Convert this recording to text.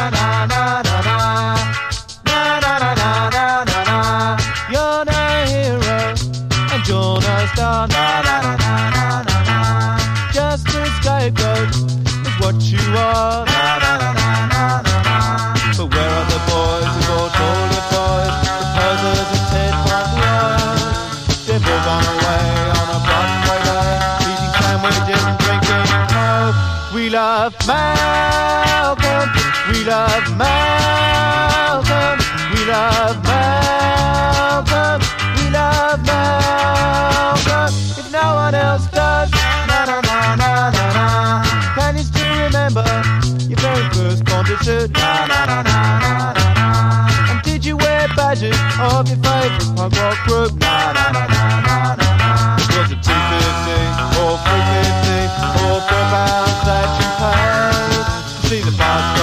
na na na na. Na na na na na na na. You're the hero and you're the star. Na na na na na na na. Just a scapegoat is what you are. Na na na na na na na. But where are the boys who bought all your toys? The posers and Ted Farquhar. They've all gone away on a Broadway day, eating sandwiches and drinking Coke. We love Malcolm. We love Malcolm. We love Malcolm. We love Malcolm. If no one else does, na na na na na na. Can you still remember your very first concert shirt? Na na na na na na na. And did you wear badges of your favourite punk rock group? Na na na na na na na. It was a $2.50 or $3.50 or £4 that you paid to see the bus